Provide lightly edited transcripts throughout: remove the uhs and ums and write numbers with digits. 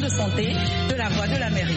de santé de la voie de la mairie.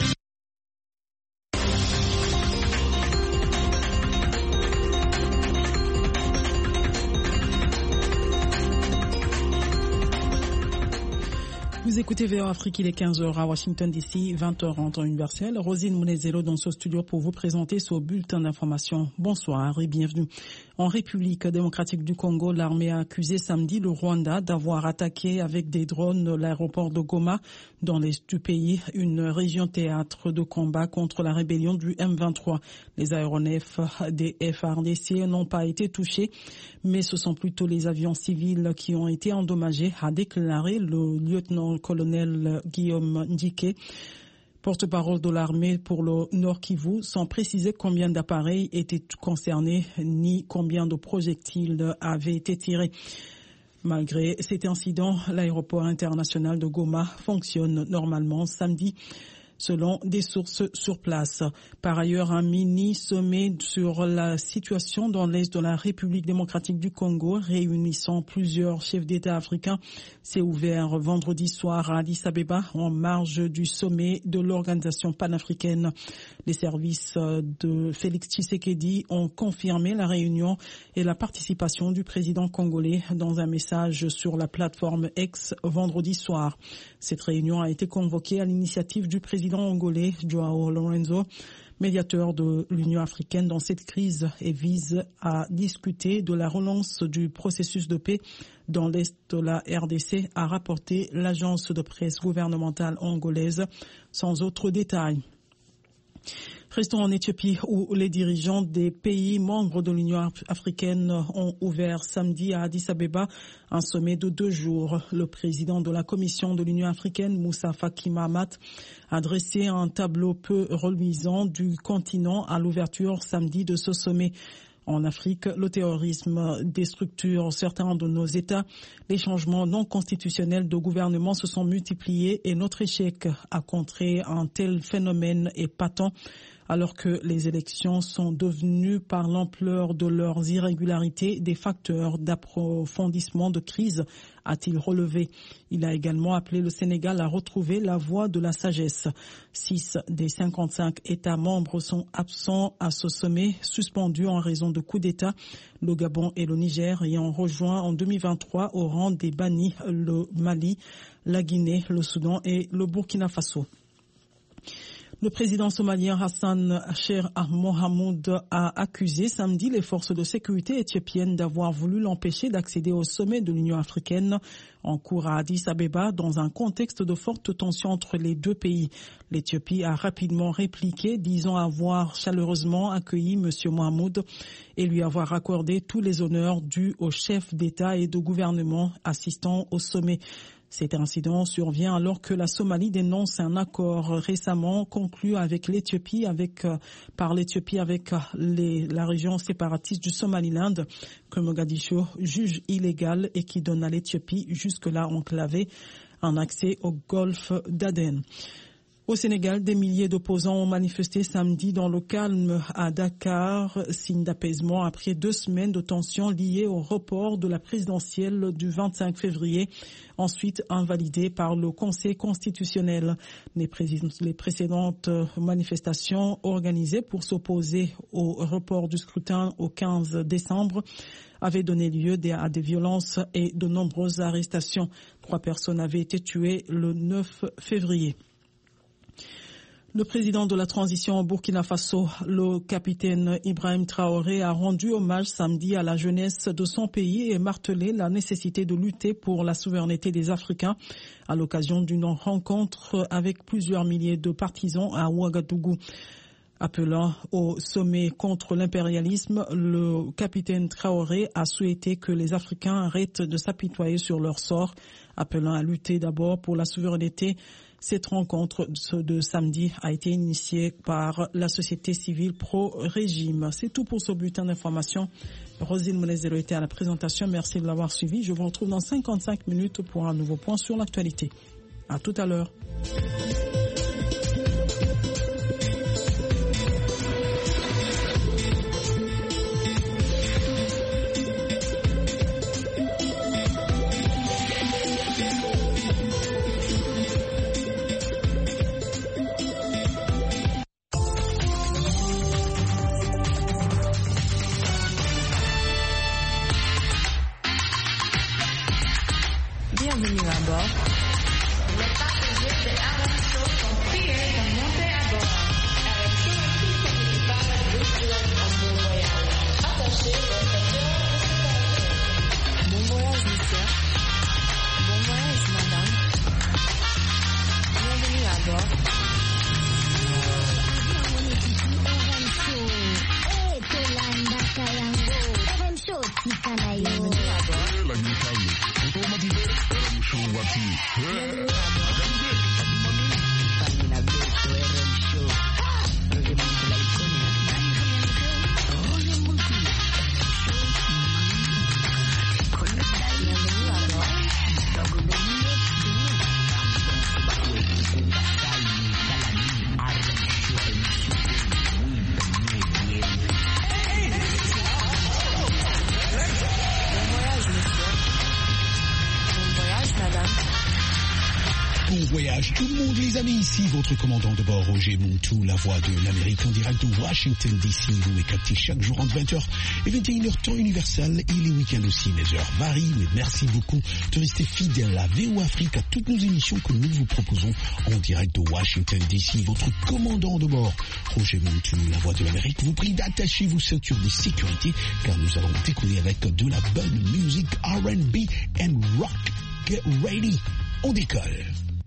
Vous écoutez VOA Afrique, il est 15h à Washington DC, 20h en temps universel. Rosine Mounezelo dans ce studio pour vous présenter ce bulletin d'information. Bonsoir et bienvenue. En République démocratique du Congo, l'armée a accusé samedi le Rwanda d'avoir attaqué avec des drones l'aéroport de Goma dans l'est du pays, une région théâtre de combat contre la rébellion du M23. Les aéronefs des FARDC n'ont pas été touchés, mais ce sont plutôt les avions civils qui ont été endommagés, a déclaré le lieutenant-colonel Guillaume Ndike, porte-parole de l'armée pour le Nord Kivu, sans préciser combien d'appareils étaient concernés ni combien de projectiles avaient été tirés. Malgré cet incident, l'aéroport international de Goma fonctionne normalement samedi, selon des sources sur place. Par ailleurs, un mini-sommet sur la situation dans l'est de la République démocratique du Congo, réunissant plusieurs chefs d'État africains, s'est ouvert vendredi soir à Addis Abeba, en marge du sommet de l'organisation panafricaine. Les services de Félix Tshisekedi ont confirmé la réunion et la participation du président congolais dans un message sur la plateforme X vendredi soir. Cette réunion a été convoquée à l'initiative du président angolais Joao Lorenzo, médiateur de l'Union africaine dans cette crise, et vise à discuter de la relance du processus de paix dans l'est de la RDC, a rapporté l'agence de presse gouvernementale angolaise, sans autres détails. Restons en Éthiopie où les dirigeants des pays membres de l'Union africaine ont ouvert samedi à Addis Abeba un sommet de 2 jours. Le président de la Commission de l'Union africaine, Moussa Faki Mahamat, a dressé un tableau peu reluisant du continent à l'ouverture samedi de ce sommet. En Afrique, le terrorisme déstructure certains de nos États. Les changements non constitutionnels de gouvernement se sont multipliés et notre échec à contrer un tel phénomène est patent, alors que les élections sont devenues, par l'ampleur de leurs irrégularités, des facteurs d'approfondissement de crise, a-t-il relevé. Il a également appelé le Sénégal à retrouver la voie de la sagesse. 6 des 55 États membres sont absents à ce sommet, suspendus en raison de coups d'État. Le Gabon et le Niger ayant rejoint en 2023 au rang des bannis le Mali, la Guinée, le Soudan et le Burkina Faso. Le président somalien Hassan Sheikh Mohamud a accusé samedi les forces de sécurité éthiopiennes d'avoir voulu l'empêcher d'accéder au sommet de l'Union africaine en cours à Addis Abeba dans un contexte de forte tension entre les deux pays. L'Éthiopie a rapidement répliqué, disant avoir chaleureusement accueilli M. Mohamud et lui avoir accordé tous les honneurs dus aux chefs d'État et de gouvernement assistant au sommet. Cet incident survient alors que la Somalie dénonce un accord récemment conclu avec l'Éthiopie, par l'Éthiopie avec la région séparatiste du Somaliland, que Mogadiscio juge illégale et qui donne à l'Éthiopie, jusque-là enclavée, un accès au golfe d'Aden. Au Sénégal, des milliers d'opposants ont manifesté samedi dans le calme à Dakar, signe d'apaisement après 2 semaines de tensions liées au report de la présidentielle du 25 février, ensuite invalidée par le Conseil constitutionnel. Les précédentes manifestations organisées pour s'opposer au report du scrutin au 15 décembre avaient donné lieu à des violences et de nombreuses arrestations. 3 personnes avaient été tuées le 9 février. Le président de la transition au Burkina Faso, le capitaine Ibrahim Traoré, a rendu hommage samedi à la jeunesse de son pays et martelé la nécessité de lutter pour la souveraineté des Africains à l'occasion d'une rencontre avec plusieurs milliers de partisans à Ouagadougou. Appelant au sommet contre l'impérialisme, le capitaine Traoré a souhaité que les Africains arrêtent de s'apitoyer sur leur sort, appelant à lutter d'abord pour la souveraineté. Cette rencontre de samedi a été initiée par la société civile pro-régime. C'est tout pour ce bulletin d'information. Rosine Mounezelo était à la présentation. Merci de l'avoir suivi. Je vous retrouve dans 55 minutes pour un nouveau point sur l'actualité. À tout à l'heure. Voyage, tout le monde les amis, ici votre commandant de bord Roger Montou, la voix de l'Amérique en direct de Washington DC. Vous me captez chaque jour entre 20h et 21h temps universel et les week-ends aussi. Mes heures varient, mais merci beaucoup de rester fidèle à VO Afrique, à toutes nos émissions que nous vous proposons en direct de Washington DC. Votre commandant de bord Roger Montou, la voix de l'Amérique, vous prie d'attacher vos ceintures de sécurité car nous allons décoller avec de la bonne musique R&B and rock. Get ready, on décolle.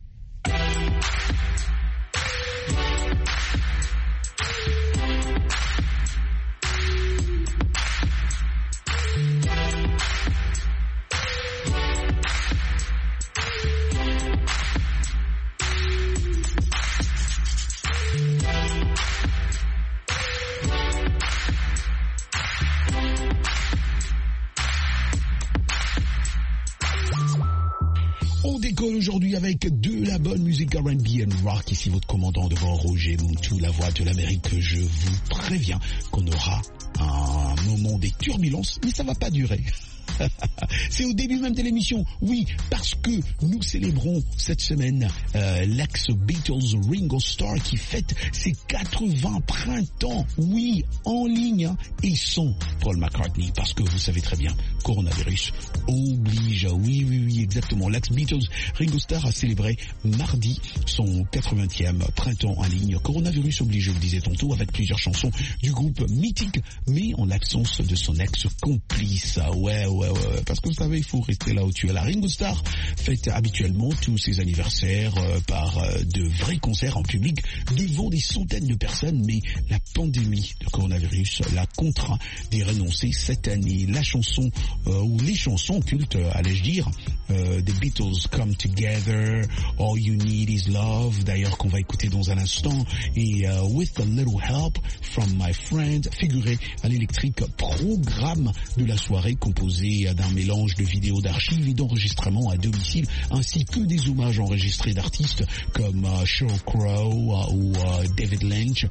Aujourd'hui avec de la bonne musique R&B and rock. Ici votre commandant de bord Roger Montou, la voix de l'Amérique. Je vous préviens qu'on aura un moment des turbulences, mais ça va pas durer. C'est au début même de l'émission, oui, parce que nous célébrons cette semaine l'ex-Beatles Ringo Starr qui fête ses 80 printemps, oui, en ligne, hein, et sans Paul McCartney, parce que vous savez très bien, coronavirus oblige, oui, exactement, l'ex-Beatles Ringo Starr a célébré mardi son 80e printemps en ligne, coronavirus oblige, je le disais tantôt, avec plusieurs chansons du groupe mythique, mais en l'absence de son ex-complice, ouais, parce que vous savez, il faut rester là où tu es. La Ringo Starr fête habituellement tous ses anniversaires par de vrais concerts en public devant des centaines de personnes, mais la pandémie de coronavirus l'a contraint d'y renoncer cette année. La chanson, ou les chansons cultes, allais-je dire, des Beatles, Come Together, All You Need Is Love, d'ailleurs qu'on va écouter dans un instant, et With a Little Help from My Friend, figuré à l'électrique programme de la soirée composé d'un mélange de vidéos d'archives et d'enregistrements à domicile, ainsi que des hommages enregistrés d'artistes comme Sheryl Crow ou David Lynch.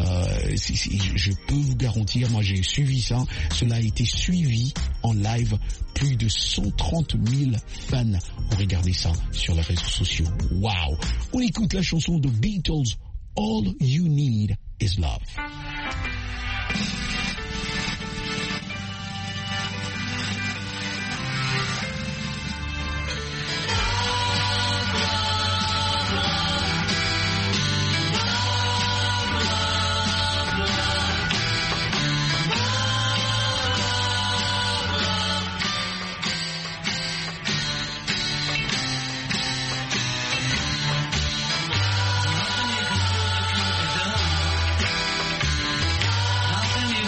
Je peux vous garantir, moi j'ai suivi ça, cela a été suivi en live, plus de 130 000 fans ont regardé ça sur les réseaux sociaux. Waouh! On écoute la chanson de Beatles, All You Need Is Love. Nothing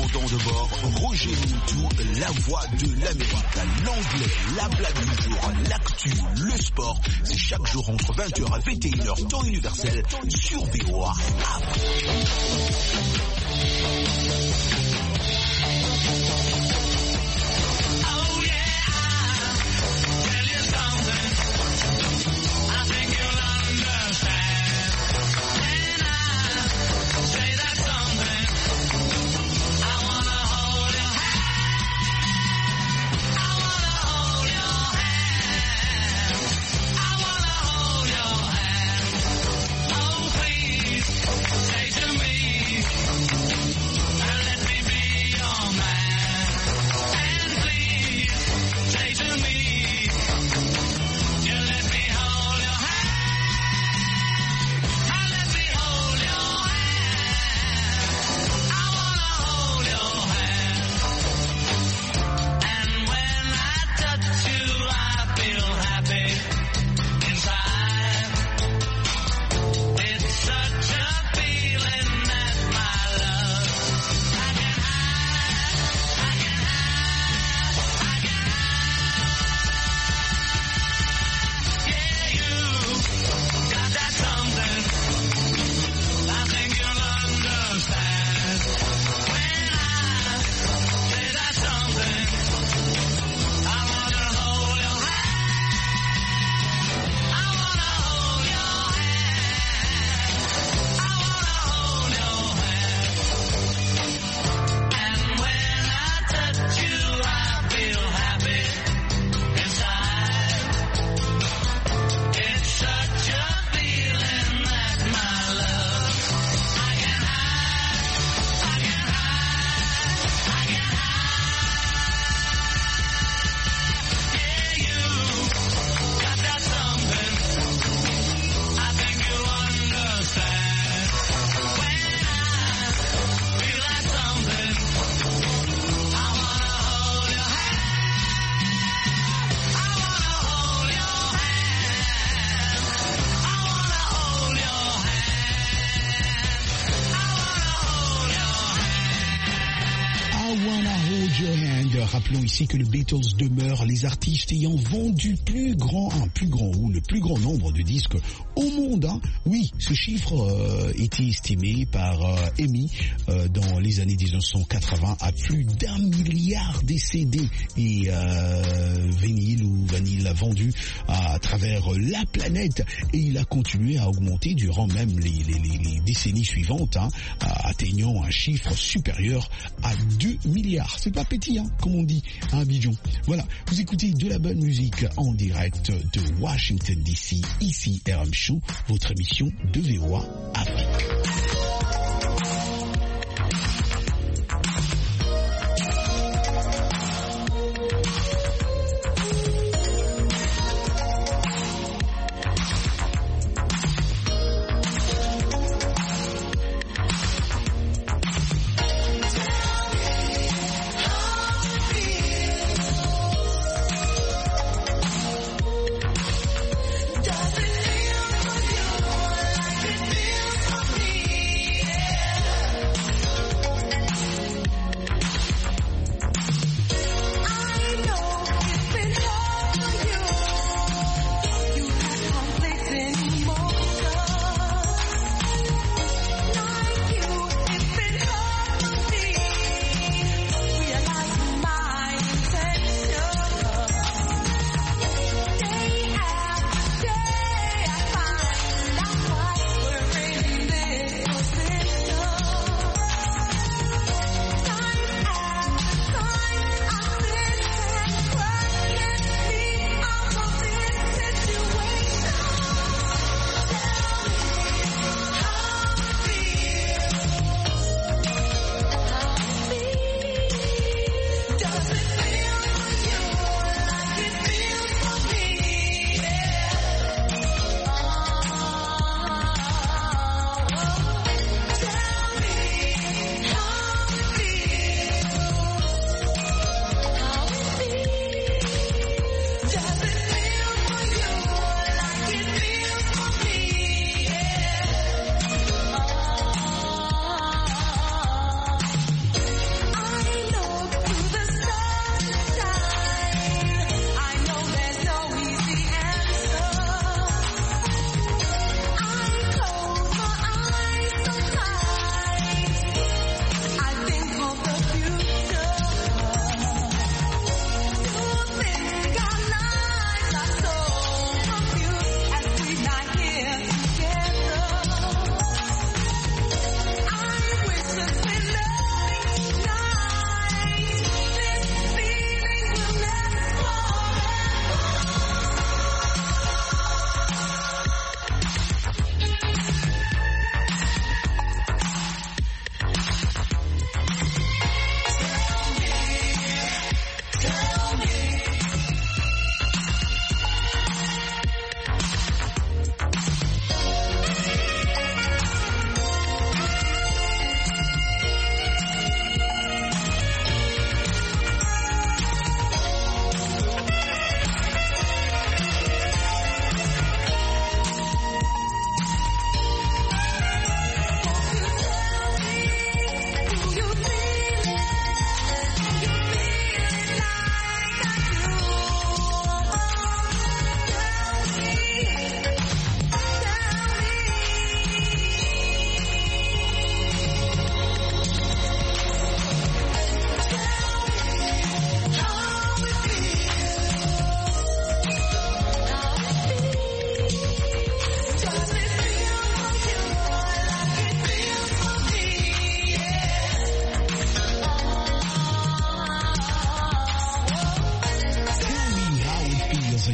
commandant de bord, Roger Moutou, la voix de l'Amérique. L'anglais, la blague du jour, l'actu, le sport, c'est chaque jour entre 20h et 21h, temps universel, sur VOA Afrique. Rappelons ici que les Beatles demeurent les artistes ayant vendu le plus grand nombre de disques au monde. Hein. Oui, ce chiffre était estimé par EMI dans les années 1980 à plus d'1 milliard de CD et vanille vendus à travers la planète, et il a continué à augmenter durant même les décennies suivantes, hein, atteignant un chiffre supérieur à 2 milliards. C'est pas petit, hein, comme on dit à Abidjan. Voilà, vous écoutez de la bonne musique en direct de Washington DC, ici RM Show, votre émission de VOA Afrique.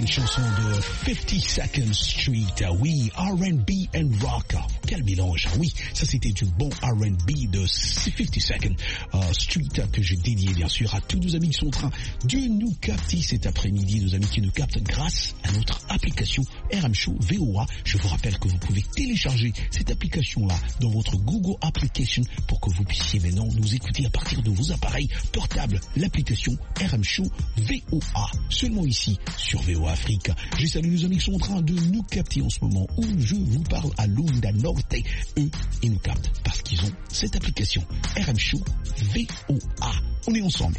une chanson de 52nd Street. Oui, R&B and rock. Quel mélange. Oui, ça c'était du bon R&B de 52nd Street que j'ai dédié bien sûr à tous nos amis qui sont en train de nous capter cet après-midi, nos amis qui nous captent grâce à notre application RM Show VOA. Je vous rappelle que vous pouvez télécharger cette application-là dans votre Google Application pour que vous puissiez maintenant nous écouter à partir de vos appareils portables. L'application RM Show VOA, seulement ici sur VOA Afrique. Je salue nos amis qui sont en train de nous capter en ce moment où je vous parle à Lunda Norte. Eux, ils nous captent parce qu'ils ont cette application RM Show VOA. On est ensemble.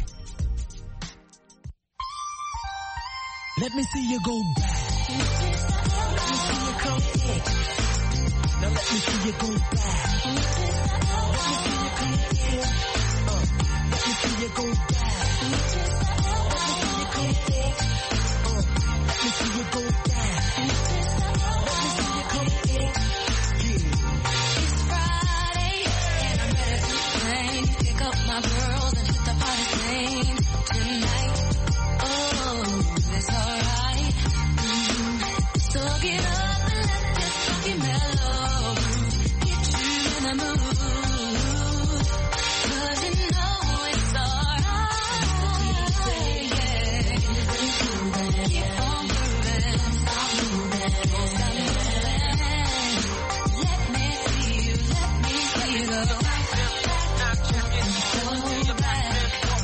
Let me see you go back. Let me see you come here. Now let me see you go back. Let me see you come here. Let me see you go back. Let me see you go back. Let me see you come here. Yeah. It's Friday and I'm ready to play. Pick up my girls and hit the party scene tonight. Oh, it's alright. So get up and let this funky mellow get you in the mood. 'Cause you know it's alright. Yeah. Keep on moving. Stop moving. Stop moving. Let me see you go. Go back.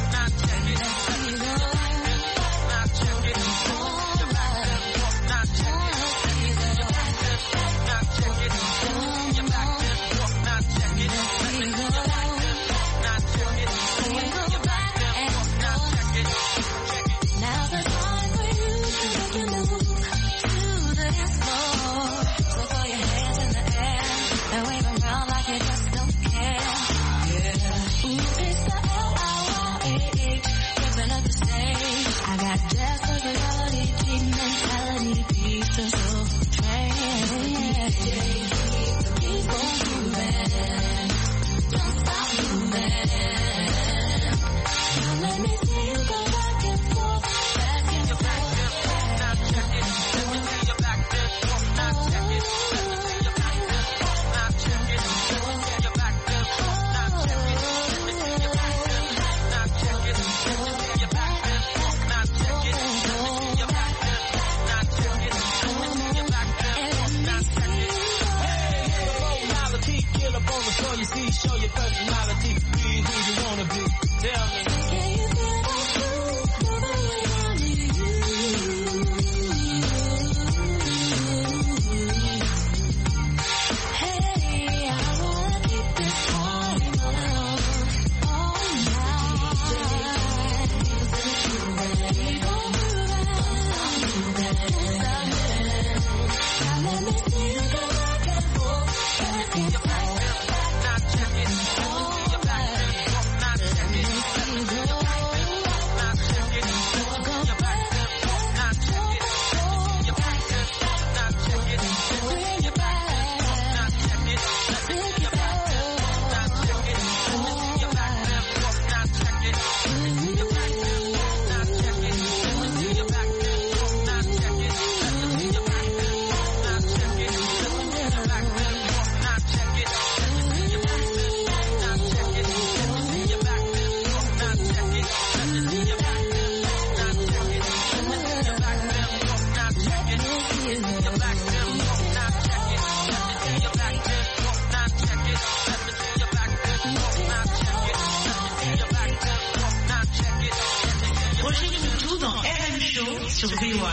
sur VOA.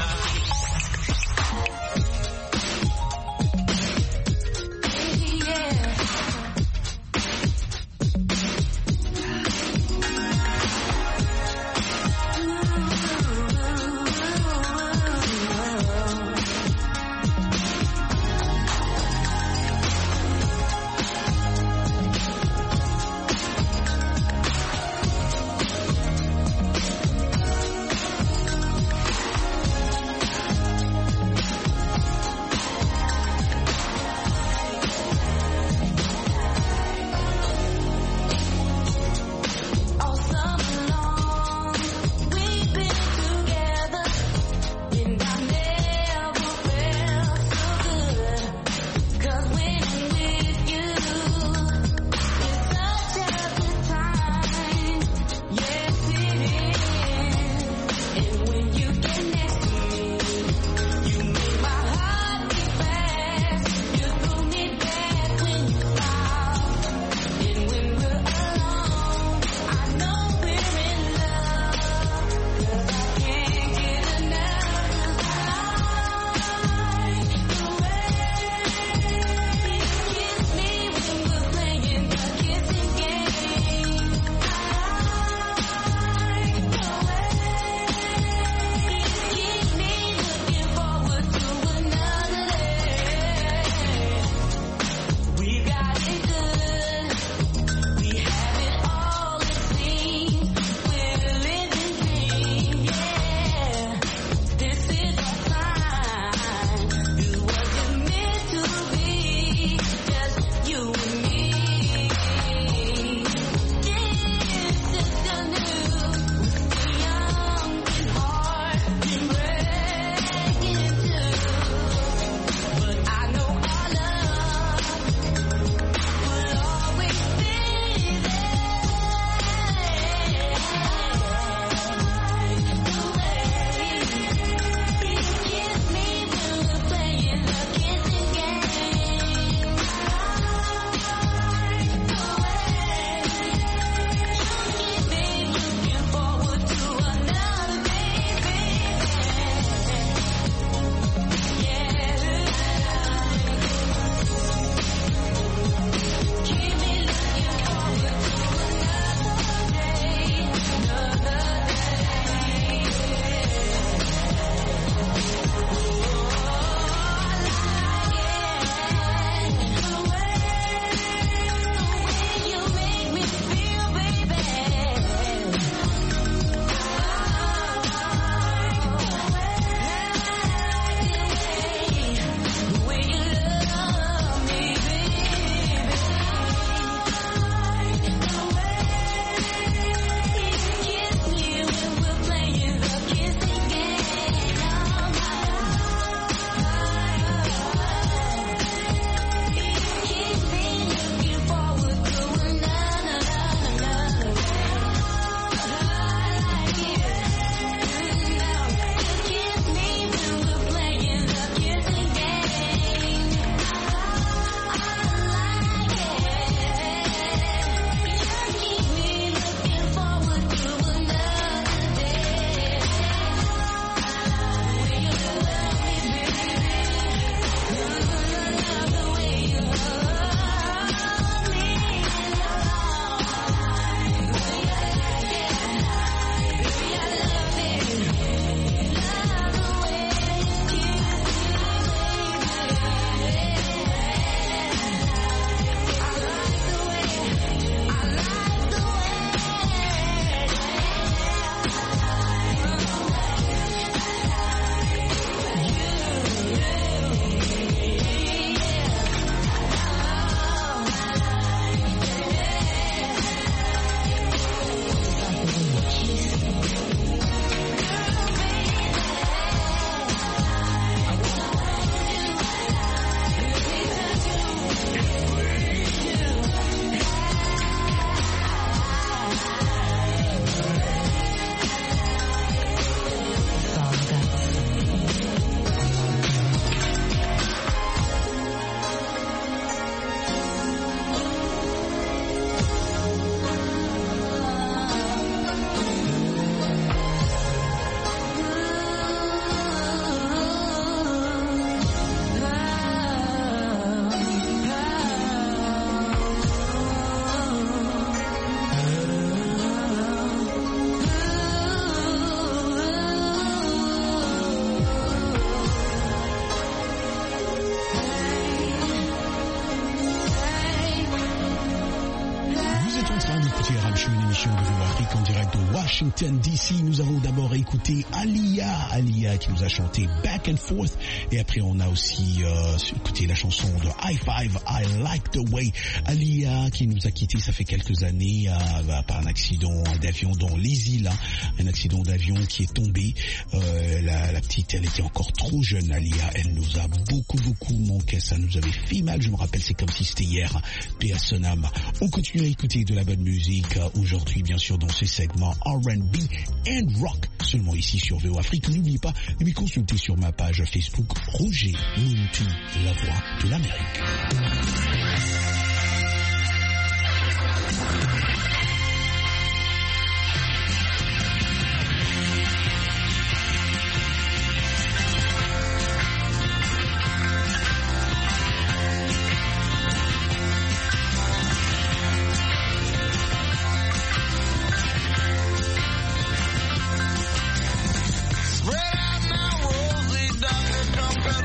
écoutez Ramchou, une émission de VOA Afrique en direct de Washington DC. Nous avons d'abord écouté Alia qui nous a chanté Back and Forth, et après on a aussi écouté la chanson de High Five, I Like the Way. Alia qui nous a quittés, ça fait quelques années par un accident d'avion dans les îles, un accident d'avion qui est tombé. La petite, elle était encore trop jeune, Alia, elle nous a beaucoup manqué, ça nous avait fait mal, je me rappelle, c'est comme si c'était hier. Paix à son âme. On continue à écouter de la bonne musique aujourd'hui, bien sûr, dans ce segment R&B and Rock, seulement ici sur VOA Afrique. N'oubliez pas de me consulter sur ma page Facebook Roger Muntu, la voix de l'Amérique.